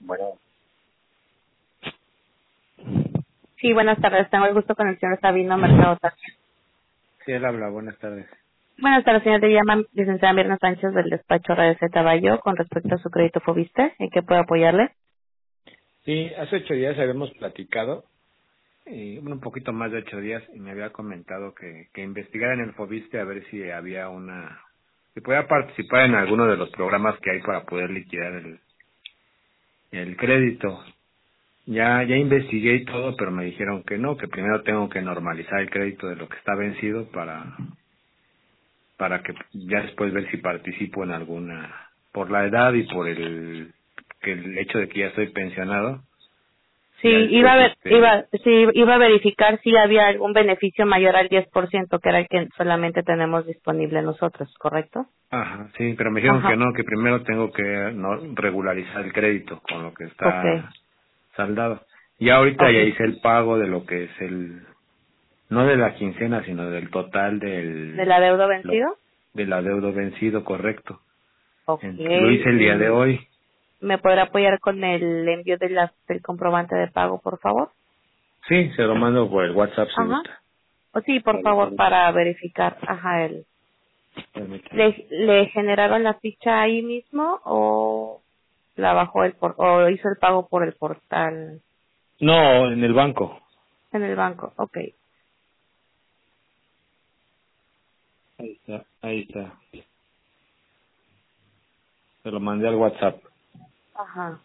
Bueno, Sí, buenas tardes. Tengo el gusto con el señor Sabino Mercado Tapia. sí, él habla. Buenas tardes. Buenas tardes, señor. Te llama licenciada Mirna Sánchez del despacho RDC Caballo con respecto a su crédito Fobiste. ¿En qué puedo apoyarle? Sí, hace 8 días habíamos platicado, un poquito más de 8 días, y me había comentado que investigara en el Fobiste a ver si había si podía participar en alguno de los programas que hay para poder liquidar el crédito. Ya investigué y todo, pero me dijeron que no, que primero tengo que normalizar el crédito de lo que está vencido para que ya después ver si participo en alguna, por la edad y por el hecho de que ya estoy pensionado. Sí, Ya después iba a verificar si había algún beneficio mayor al 10%, que era el que solamente tenemos disponible nosotros, ¿correcto? Ajá, sí, pero me dijeron que Ajá. no, que primero tengo que no regularizar el crédito con lo que Okay. está saldado. Y ahorita ya Okay. hice el pago de lo que es no de la quincena, sino del total ¿Del adeudo vencido? del adeudo vencido, correcto. Lo hice Okay. el día de hoy. ¿Me podrá apoyar con el envío del comprobante de pago, por favor? Sí, se lo mando por el WhatsApp si Ajá. gusta. O sí, por favor, para verificar. Ajá, Permítame. ¿Le generaron la ficha ahí mismo o la bajó o hizo el pago por el portal No, en el banco. en el banco? Okay. Ahí está, ahí está. Se lo mandé al WhatsApp. Ajá.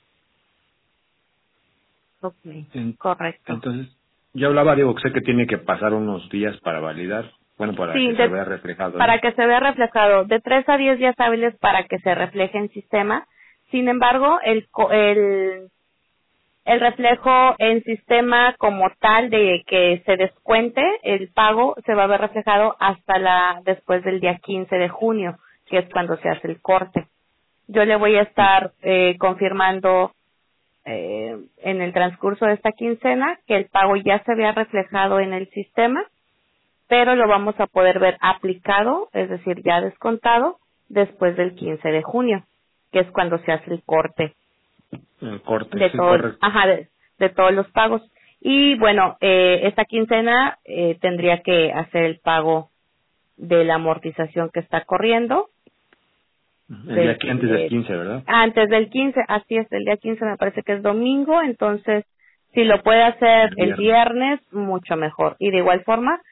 Okay. En- Correcto. Entonces, yo hablaba, digo, sé que tiene que pasar unos días para validar, bueno, para Sí, que se vea reflejado, para ¿no? que se vea reflejado, de 3 a 10 días hábiles para que se refleje en sistema. Sin embargo, el reflejo en sistema como tal de que se descuente el pago se va a ver reflejado hasta después del día 15 de junio, que es cuando se hace el corte. Yo le voy a estar confirmando en el transcurso de esta quincena que el pago ya se vea reflejado en el sistema, pero lo vamos a poder ver aplicado, es decir, ya descontado, después del 15 de junio, que es cuando se hace el corte El corte, de sí, todo, correcto. ajá, de todos los pagos. Y bueno, esta quincena tendría que hacer el pago de la amortización que está corriendo El día que antes del desde 15, ¿verdad? antes del 15, así es, el día 15 me parece que es domingo, entonces si lo puede hacer El el viernes. viernes, mucho mejor. Y de igual forma,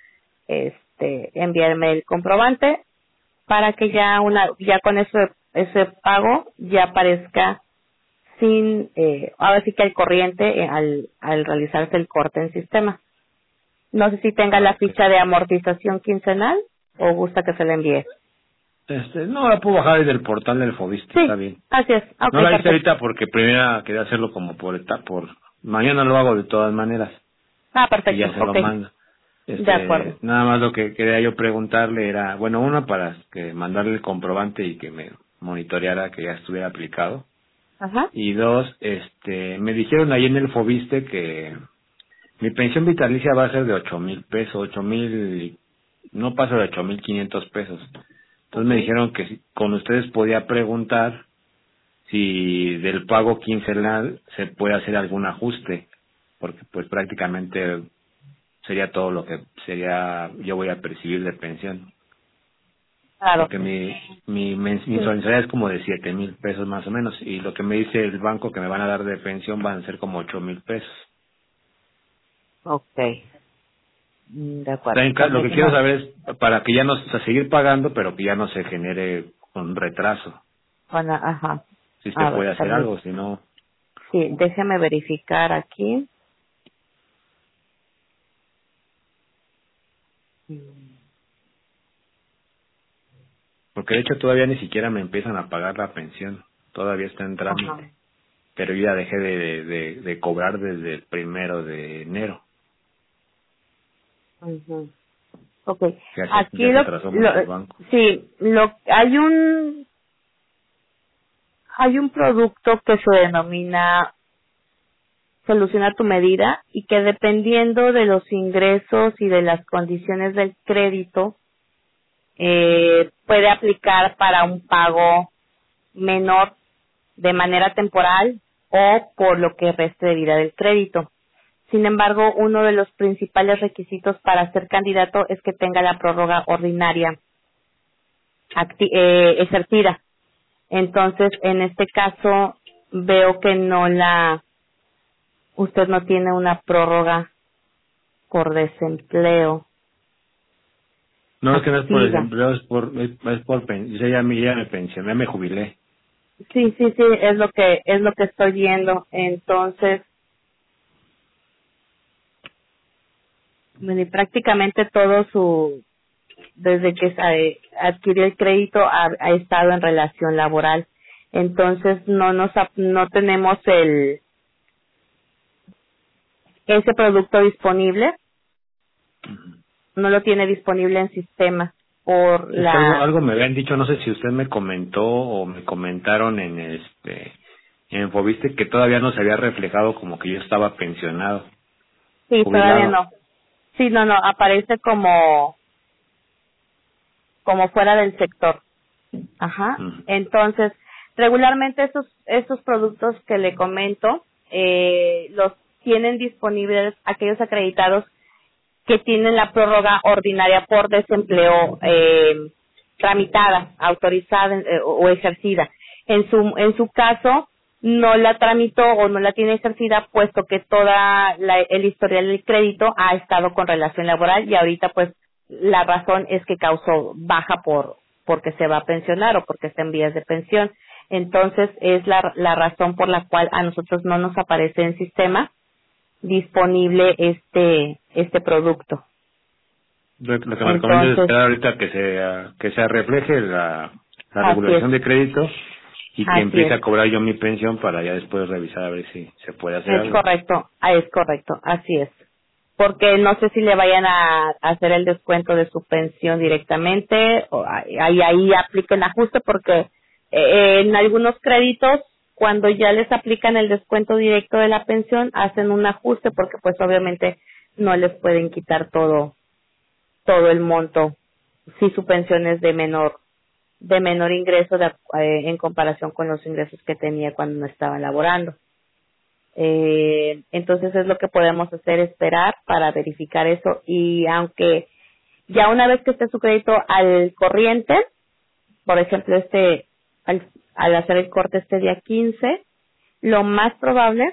enviarme el comprobante para que ya con ese pago ya aparezca ahora sí que al corriente al realizarse el corte en sistema. No sé si tenga Ah, la ok. ficha de amortización quincenal o gusta que se la envíe. No la puedo bajar del portal del Fobiste, está Sí, bien. así es. No Ok, la hice perfecto. ahorita porque primero quería hacerlo como por mañana lo hago de todas maneras Ah, y perfecto. ya se lo Ok, mando. de acuerdo. Nada más lo que quería yo preguntarle era, bueno, una para que mandarle el comprobante y que me monitoreara que ya estuviera aplicado. Ajá. Y dos, me dijeron ahí en el Fobiste que mi pensión vitalicia va a ser de 8,000 pesos, 8,000, no pasa de 8,500 pesos. Entonces Ok. me dijeron que con ustedes podía preguntar si del pago quincenal se puede hacer algún ajuste, porque pues prácticamente sería todo lo que yo voy a percibir de pensión, Claro. porque mi Sí. mensualidad es como de 7,000 pesos más o menos, y lo que me dice el banco que me van a dar de pensión van a ser como 8,000 pesos. Ok. De acuerdo. También, lo que quiero Permítame. saber es para que ya no, o sea, seguir pagando, pero que ya no se genere un retraso. Ajá. Si se A ver, puede hacer algo, si no, sí, déjeme verificar aquí. porque de hecho todavía ni siquiera me empiezan a pagar la pensión, todavía está en Ajá. trámite, pero yo ya dejé de cobrar desde el 1 de enero, Ujú. Okay. ya Aquí se atrasó mucho el banco. sí, hay un producto que se denomina Soluciona tu medida y que dependiendo de los ingresos y de las condiciones del crédito, puede aplicar para un pago menor de manera temporal o por lo que reste de vida del crédito. Sin embargo, uno de los principales requisitos para ser candidato es que tenga la prórroga ordinaria ejercida. Entonces, en este caso, veo que usted no tiene una prórroga por desempleo. No, es que no es por desempleo, yo ya me pensioné, ya me jubilé. Sí, es lo que estoy viendo. Entonces, bueno, y prácticamente desde que se adquirió el crédito ha estado en relación laboral. Entonces, no tenemos ese producto disponible. No lo tiene disponible en sistema por algo me habían dicho, no sé si usted me comentó o me comentaron en Fobiste que todavía no se había reflejado como que yo estaba pensionado. Sí, jubilado. Todavía no. Sí, no, aparece como fuera del sector. Ajá. Entonces, regularmente esos productos que le comento los tienen disponibles aquellos acreditados que tienen la prórroga ordinaria por desempleo tramitada, autorizada o ejercida. En su caso, no la tramitó o no la tiene ejercida, puesto que el historial del crédito ha estado con relación laboral y ahorita pues la razón es que causó baja porque se va a pensionar o porque está en vías de pensión. Entonces es la razón por la cual a nosotros no nos aparece en sistema disponible este producto. Lo que me recomiendo es esperar ahorita que se refleje la regulación de crédito y que empiece a cobrar yo mi pensión para ya después revisar a ver si se puede hacer algo. Es correcto, así es. Porque no sé si le vayan a hacer el descuento de su pensión directamente o ahí apliquen ajuste porque en algunos créditos cuando ya les aplican el descuento directo de la pensión hacen un ajuste porque pues obviamente no les pueden quitar todo el monto si su pensión es de menor ingreso en comparación con los ingresos que tenía cuando no estaba laborando. Entonces es lo que podemos hacer, esperar para verificar eso y aunque ya una vez que esté su crédito al corriente, por ejemplo al hacer el corte este día 15, lo más probable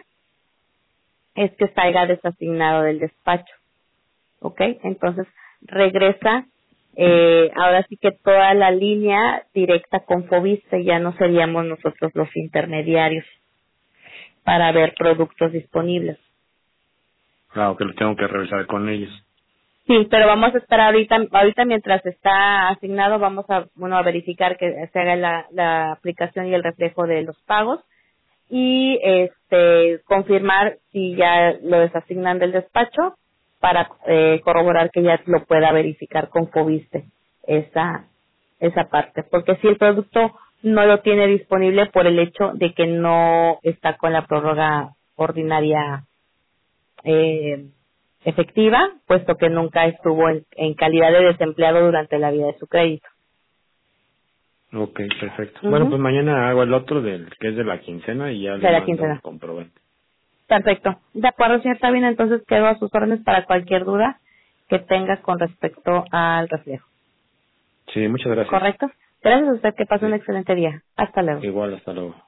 es que salga desasignado del despacho, ¿ok? Entonces regresa ahora sí que toda la línea directa con Fobiste, ya no seríamos nosotros los intermediarios para ver productos disponibles. Claro, que los tengo que revisar con ellos. Sí, pero vamos a esperar ahorita mientras está asignado, vamos a verificar que se haga la aplicación y el reflejo de los pagos y confirmar si ya lo desasignan del despacho para corroborar que ya lo pueda verificar con Fobiste esa parte, porque si el producto no lo tiene disponible por el hecho de que no está con la prórroga ordinaria efectiva, puesto que nunca estuvo en calidad de desempleado durante la vida de su crédito. Ok, perfecto. Bueno, pues mañana hago el otro que es de la quincena y ya le mando un comprobante. Perfecto. De acuerdo, señor Sabin, entonces quedo a sus órdenes para cualquier duda que tenga con respecto al reflejo. Sí, muchas gracias. ¿Correcto? Gracias a usted, que pase un excelente día. Hasta luego. Igual, hasta luego.